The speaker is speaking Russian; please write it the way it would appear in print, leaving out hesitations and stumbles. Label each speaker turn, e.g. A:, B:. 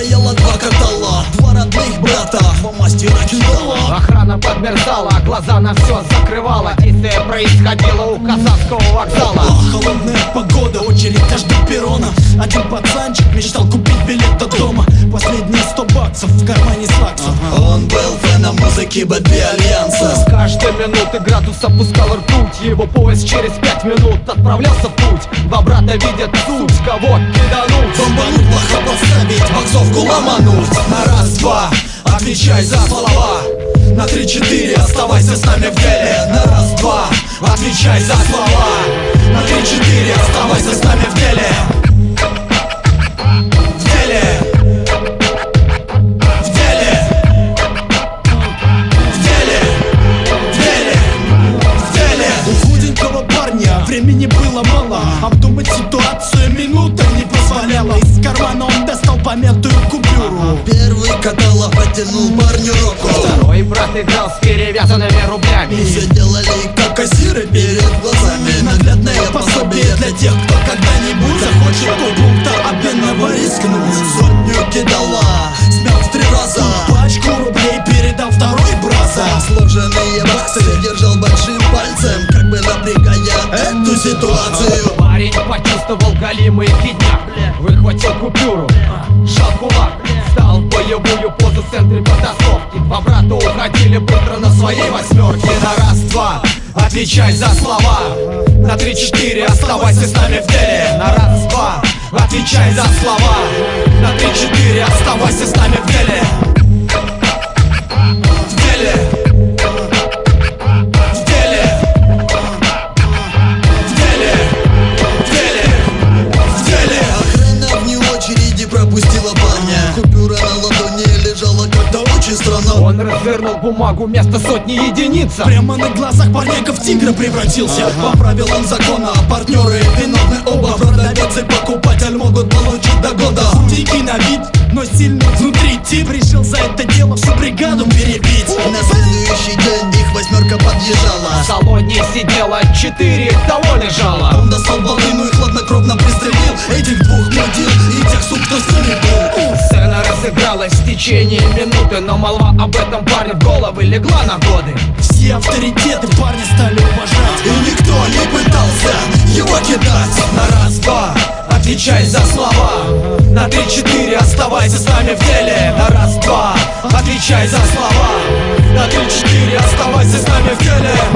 A: стояло два катала, два родных брата, два мастера кидала.
B: Охрана подмерзала, глаза на все закрывала. Действие происходило у Казанского вокзала.
A: Холодная погода, очередь аж до перрона. Один пацанчик мечтал купить билет до дома. Последние 100 баксов в кармане слаксов. Он был фэном музыки Бэтби Альянса.
B: С каждой минуты градус опускал ртуть. Его поезд через 5 минут отправлялся в путь. Два брата видят суть, кого кидануть.
A: Бомбануть, плохо подставить, боксовку ломануть. На раз-два, отвечай за слова. На 3-4, оставайся с нами в деле. На раз-два, отвечай за слова. На 3-4, оставайся с нами в деле. В деле. В деле. В деле. В деле. В деле. У худенького парня времени было мало. Обдумать ситуацию минута не позволяла. Из кармана он достал помятую купюру. Первый катала протянул парню руку.
B: Второй брат играл с перевязанными рублями.
A: Все делали как кассиры перед глазами. Наглядное пособие для тех, кто когда-нибудь захочет у пункта обменного рискнуть. Сотню кидала, смял в 3 раза. Пачку рублей передал второй браза. Сложенные баксы держал большим пальцем, как бы напрягая эту ситуацию.
B: Парень почувствовал голимый кидняк. Выхватил купюру, сжал кулак, встал в боевую позу в центре потасовки. Два брата уходили быстро на своей восьмерке. На раз-два, отвечай за слова. На 3-4, оставайся с нами в деле. На раз-два, отвечай за слова. На 3-4, оставайся с нами в деле. В деле. Пропустила парня. Купюра на ладони лежала как-то очень странно. Он развернул бумагу вместо сотни единиц.
A: Прямо на глазах парника в тигра превратился. По правилам закона партнеры виновны оба. Продавец и покупатель могут получить до года. Дикий на вид, но сильный внутри тип решил за это дело всю бригаду перебить. На следующий день их восьмерка подъезжала.
B: В салоне сидело 4, того лежало.
A: Он достал волыну и хладнокровно пристрелил этих двух мудил и тех сук, кто с ними был.
B: Сцена разыгралась в течение минуты, но молва об этом парне в головы легла на годы.
A: Все авторитеты парня стали уважать, и никто не пытался его кидать. На раз-два, отвечай за слова. На 3-4, оставайся с нами в деле. На раз-два, отвечай за слова. На 3-4, оставайся с нами в деле.